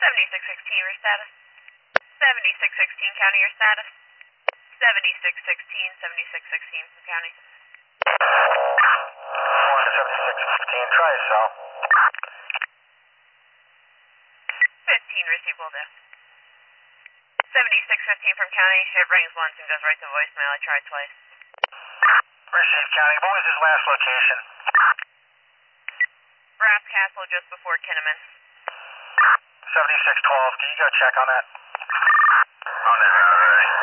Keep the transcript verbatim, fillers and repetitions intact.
seventy-six sixteen, your status. seventy-six sixteen, county, your status. seventy-six sixteen, seventy-six sixteen, county. one seventy-six sixteen, try yourself. fifteen, receive, will do. seventy-six fifteen from county, ship rings once and goes right to voicemail. I tried twice. Received, county. What was his last location? Brass Castle, just before Kinnaman. seventy-six twelve, can you go check on that? On that, already.